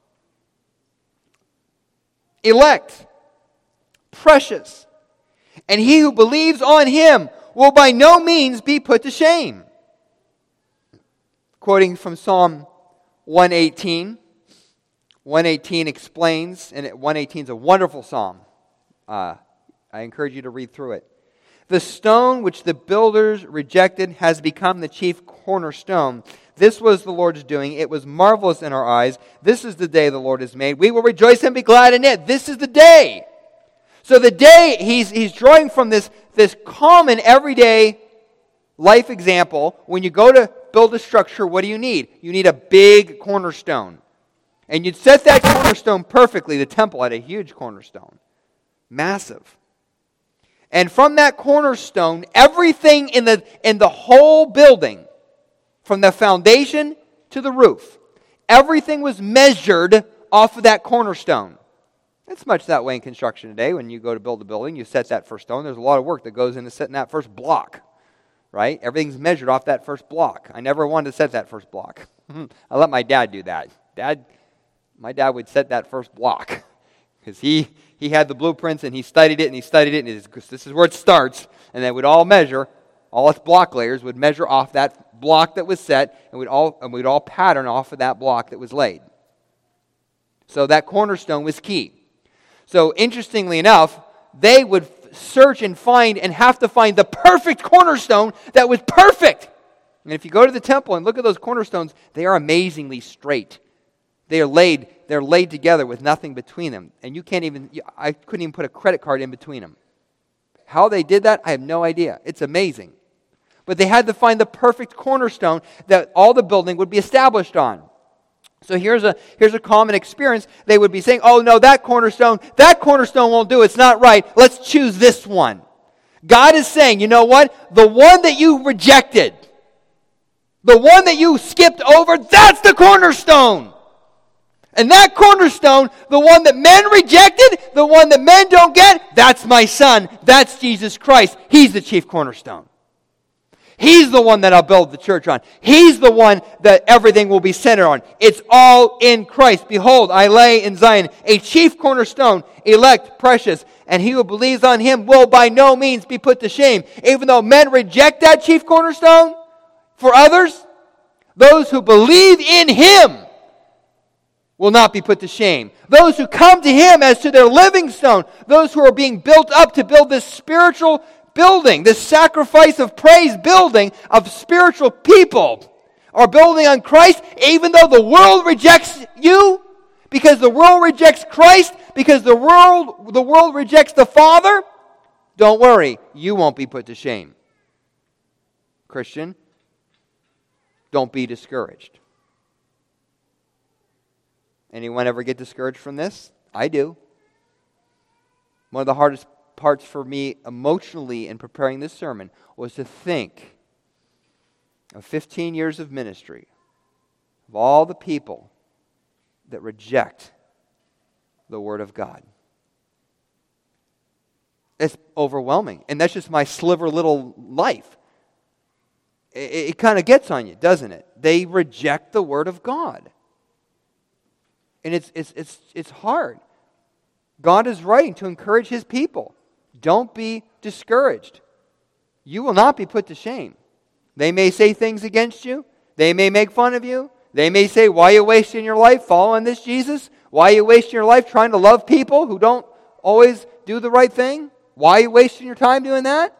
elect, precious, and he who believes on him will by no means be put to shame. Quoting from Psalm one eighteen. one eighteen explains, and one eighteen is a wonderful psalm. Uh, I encourage you to read through it. The stone which the builders rejected has become the chief cornerstone. This was the Lord's doing. It was marvelous in our eyes. This is the day the Lord has made. We will rejoice and be glad in it. This is the day. So the day, he's, he's drawing from this, this common everyday life example. When you go to build a structure, what do you need? You need a big cornerstone. And you'd set that cornerstone perfectly. The temple had a huge cornerstone. Massive. And from that cornerstone, everything in the, in the whole building, from the foundation to the roof, everything was measured off of that cornerstone. It's much that way in construction today. When you go to build a building, you set that first stone. There's a lot of work that goes into setting that first block. Right? Everything's measured off that first block. I never wanted to set that first block. I let my dad do that. Dad, my dad would set that first block. Because he, he had the blueprints and he studied it and he studied it. And it is, this is where it starts. And then we'd all measure, all its block layers would measure off that block that was set. And we'd all, and we'd all pattern off of that block that was laid. So that cornerstone was key. So interestingly enough, they would search and find and have to find the perfect cornerstone that was perfect. And if you go to the temple and look at those cornerstones, they are amazingly straight. They are laid, they're laid together with nothing between them. And you can't even, I couldn't even put a credit card in between them. How they did that, I have no idea. It's amazing. But they had to find the perfect cornerstone that all the building would be established on. So here's a here's a common experience. They would be saying, oh no, that cornerstone, that cornerstone won't do. It's not right. Let's choose this one. God is saying, you know what? The one that you rejected, the one that you skipped over, that's the cornerstone. And that cornerstone, the one that men rejected, the one that men don't get, that's my son. That's Jesus Christ. He's the chief cornerstone. He's the one that I'll build the church on. He's the one that everything will be centered on. It's all in Christ. Behold, I lay in Zion a chief cornerstone, elect, precious, and he who believes on him will by no means be put to shame. Even though men reject that chief cornerstone for others, those who believe in him will not be put to shame. Those who come to him as to their living stone, those who are being built up to build this spiritual building, this sacrifice of praise building of spiritual people are building on Christ, even though the world rejects you, because the world rejects Christ, because the world the world rejects the Father. Don't worry, you won't be put to shame. Christian, don't be discouraged. Anyone ever get discouraged from this? I do. One of the hardest parts for me emotionally in preparing this sermon was to think of fifteen years of ministry, of all the people that reject the Word of God. It's overwhelming. And that's just my sliver little life. It, it kind of gets on you, doesn't it? They reject the Word of God. And it's it's it's it's hard. God is writing to encourage His people. Don't be discouraged. You will not be put to shame. They may say things against you. They may make fun of you. They may say, why are you wasting your life following this Jesus? Why are you wasting your life trying to love people who don't always do the right thing? Why are you wasting your time doing that?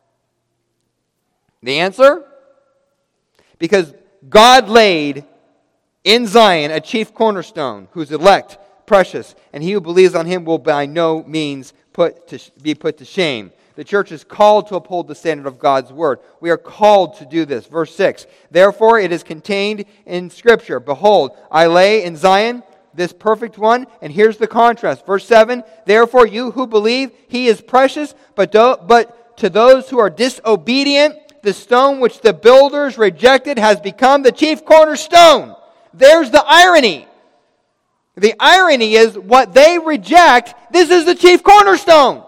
The answer? Because God laid in Zion a chief cornerstone, who's elect, precious, and he who believes on him will by no means put to, be put to shame. The church is called to uphold the standard of God's word. We are called to do this. Verse six, therefore it is contained in Scripture. Behold, I lay in Zion this perfect one. And here's the contrast. Verse seven, therefore you who believe, he is precious, but, do, but to those who are disobedient, the stone which the builders rejected has become the chief cornerstone. There's the irony. The irony is what they reject, this is the chief cornerstone.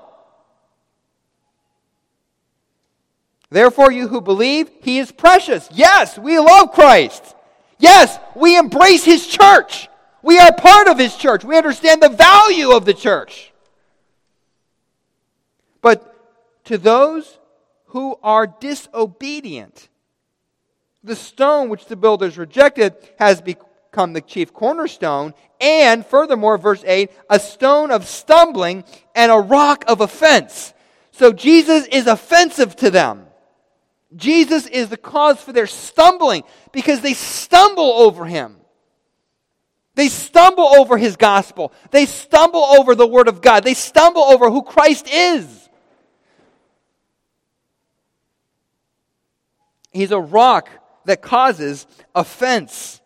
Therefore, you who believe, he is precious. Yes, we love Christ. Yes, we embrace his church. We are part of his church. We understand the value of the church. But to those who are disobedient, the stone which the builders rejected has become the chief cornerstone, and furthermore, verse eight, a stone of stumbling and a rock of offense. So Jesus is offensive to them. Jesus is the cause for their stumbling because they stumble over him. They stumble over his gospel. They stumble over the word of God. They stumble over who Christ is. He's a rock that causes offense.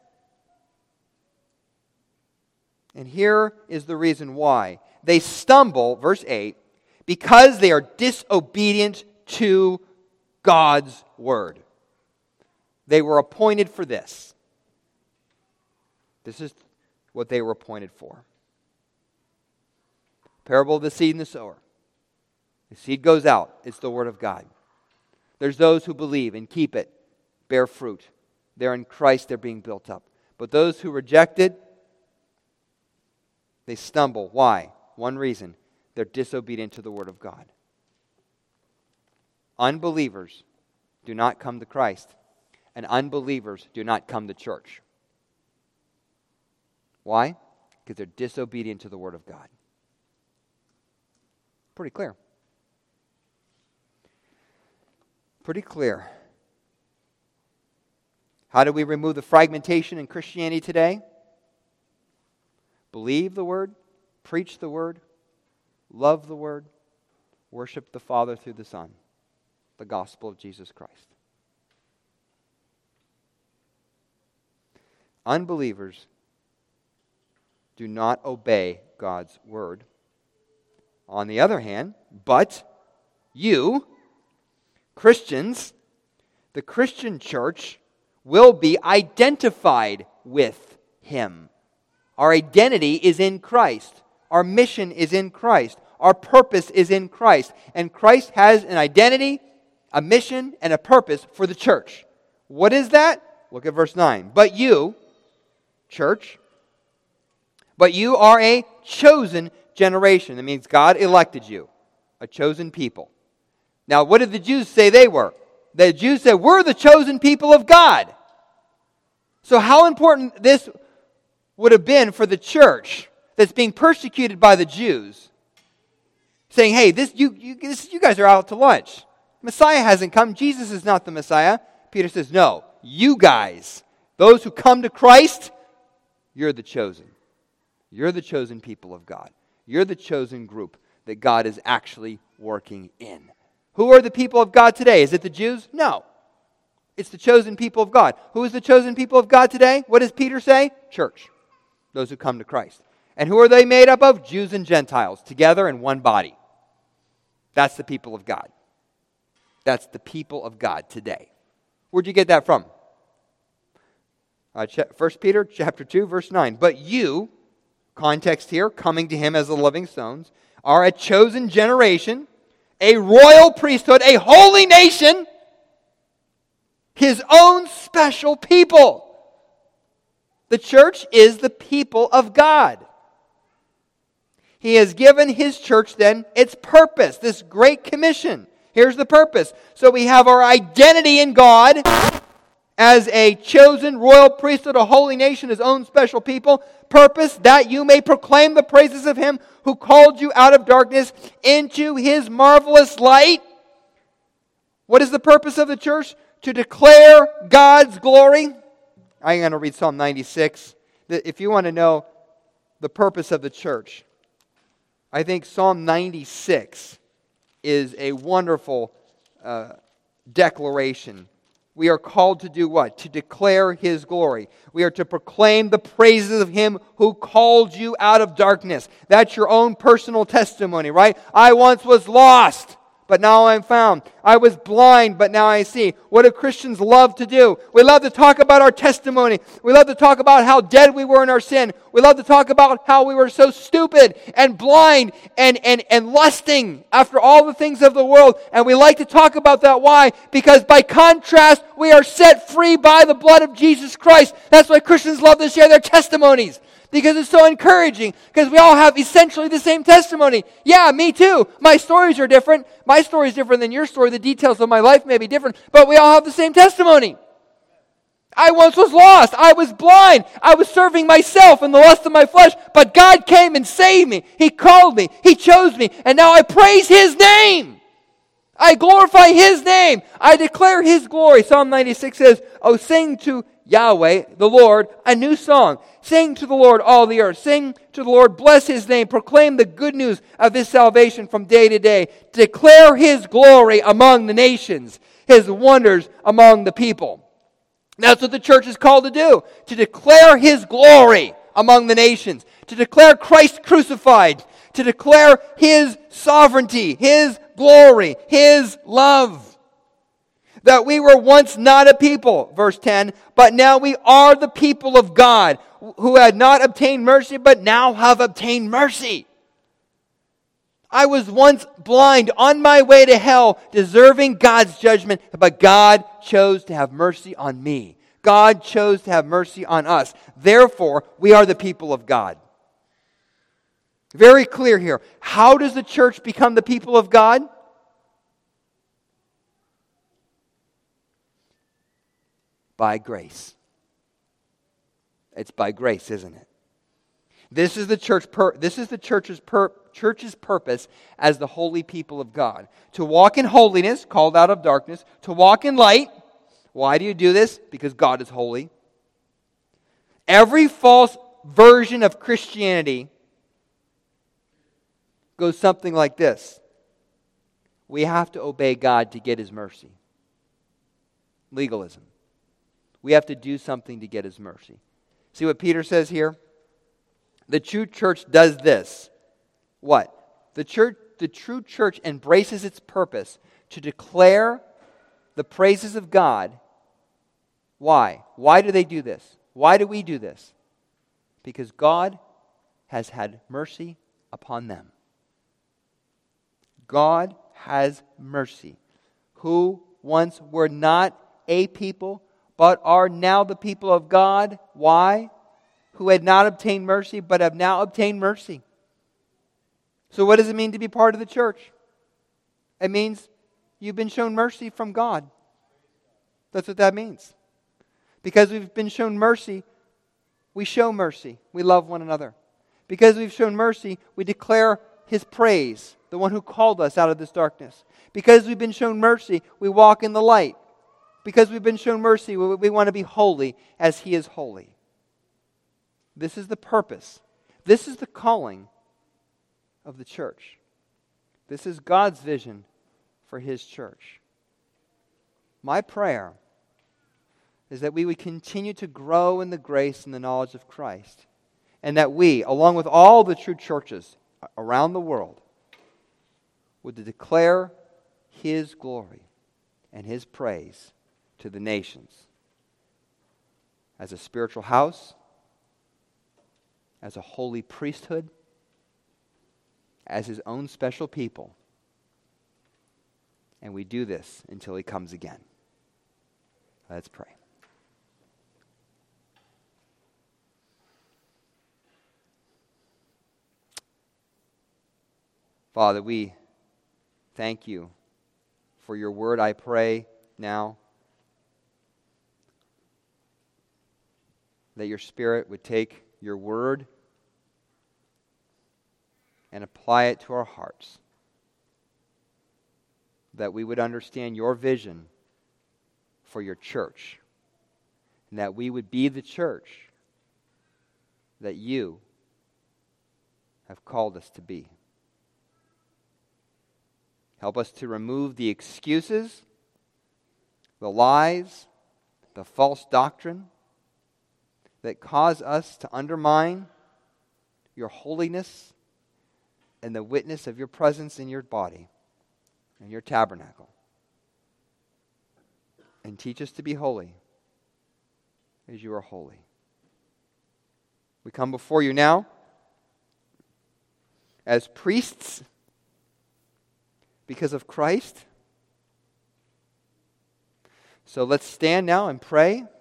And here is the reason why. They stumble, verse eight, because they are disobedient to God's word. They were appointed for this. This is what they were appointed for. Parable of the seed and the sower. The seed goes out. It's the word of God. There's those who believe and keep it, bear fruit. They're in Christ, they're being built up. But those who reject it, they stumble. Why? One reason. They're disobedient to the word of God. Unbelievers do not come to Christ, and unbelievers do not come to church. Why? Because they're disobedient to the word of God. Pretty clear. Pretty clear. How do we remove the fragmentation in Christianity today? Believe the word, preach the word, love the word, worship the Father through the Son, the gospel of Jesus Christ. Unbelievers do not obey God's word. On the other hand, but you, Christians, the Christian church, will be identified with Him. Our identity is in Christ. Our mission is in Christ. Our purpose is in Christ. And Christ has an identity, a mission, and a purpose for the church. What is that? Look at verse nine. But you, church, but you are a chosen generation. That means God elected you, a chosen people. Now, what did the Jews say they were? The Jews said, we're the chosen people of God. So how important this would have been for the church that's being persecuted by the Jews, saying, hey, this you, you, this, you guys are out to lunch. Messiah hasn't come. Jesus is not the Messiah. Peter says, no, you guys, those who come to Christ, you're the chosen. You're the chosen people of God. You're the chosen group that God is actually working in. Who are the people of God today? Is it the Jews? No. It's the chosen people of God. Who is the chosen people of God today? What does Peter say? Church. Those who come to Christ. And who are they made up of? Jews and Gentiles, together in one body. That's the people of God. That's the people of God today. Where'd you get that from? Uh, First Peter chapter two, verse nine. But you, context here, coming to Him as the living stones, are a chosen generation, a royal priesthood, a holy nation, His own special people. The church is the people of God. He has given His church then its purpose, this great commission. Here's the purpose. So we have our identity in God as a chosen royal priesthood, a holy nation, His own special people. Purpose, that you may proclaim the praises of Him who called you out of darkness into His marvelous light. What is the purpose of the church? To declare God's glory. I'm going to read Psalm ninety-six. If you want to know the purpose of the church, I think Psalm ninety-six is a wonderful uh, declaration. We are called to do what? To declare His glory. We are to proclaim the praises of Him who called you out of darkness. That's your own personal testimony, right? I once was lost, but now I'm found. I was blind, but now I see. What do Christians love to do? We love to talk about our testimony. We love to talk about how dead we were in our sin. We love to talk about how we were so stupid and blind and, and, and lusting after all the things of the world. And we like to talk about that. Why? Because by contrast, we are set free by the blood of Jesus Christ. That's why Christians love to share their testimonies. Because it's so encouraging. Because we all have essentially the same testimony. Yeah, me too. My stories are different. My story is different than your story. The details of my life may be different. But we all have the same testimony. I once was lost. I was blind. I was serving myself and the lust of my flesh. But God came and saved me. He called me. He chose me. And now I praise His name. I glorify His name. I declare His glory. Psalm ninety-six says, oh, sing to Yahweh, the Lord, a new song. Sing to the Lord, all the earth. Sing to the Lord, bless His name. Proclaim the good news of His salvation from day to day. Declare His glory among the nations, His wonders among the people. That's what the church is called to do, to declare His glory among the nations, to declare Christ crucified, to declare His sovereignty, His glory, His love. That we were once not a people, verse ten, but now we are the people of God, who had not obtained mercy, but now have obtained mercy. I was once blind, on my way to hell, deserving God's judgment, but God chose to have mercy on me. God chose to have mercy on us. Therefore, we are the people of God. Very clear here. How does the church become the people of God? By grace. It's by grace, isn't it? This is the church. Pur- this is the church's pur- church's purpose as the holy people of God. To walk in holiness, called out of darkness. To walk in light. Why do you do this? Because God is holy. Every false version of Christianity goes something like this. We have to obey God to get His mercy. Legalism. We have to do something to get His mercy. See what Peter says here? The true church does this. What? The church, the true church embraces its purpose to declare the praises of God. Why? Why do they do this? Why do we do this? Because God has had mercy upon them. God has mercy. Who once were not a people, but are now the people of God. Why? Who had not obtained mercy, but have now obtained mercy. So what does it mean to be part of the church? It means you've been shown mercy from God. That's what that means. Because we've been shown mercy, we show mercy. We love one another. Because we've shown mercy, we declare His praise, the one who called us out of this darkness. Because we've been shown mercy, we walk in the light. Because we've been shown mercy, we, we want to be holy as He is holy. This is the purpose. This is the calling of the church. This is God's vision for His church. My prayer is that we would continue to grow in the grace and the knowledge of Christ, and that we, along with all the true churches around the world, would declare His glory and His praise to the nations as a spiritual house, as a holy priesthood, as His own special people. And we do this until He comes again. Let's pray. Father, we thank You for Your word. I pray now that Your Spirit would take Your word and apply it to our hearts. That we would understand Your vision for Your church. And that we would be the church that You have called us to be. Help us to remove the excuses, the lies, the false doctrine that cause us to undermine Your holiness and the witness of Your presence in Your body and Your tabernacle. And teach us to be holy as You are holy. We come before You now as priests because of Christ. So let's stand now and pray.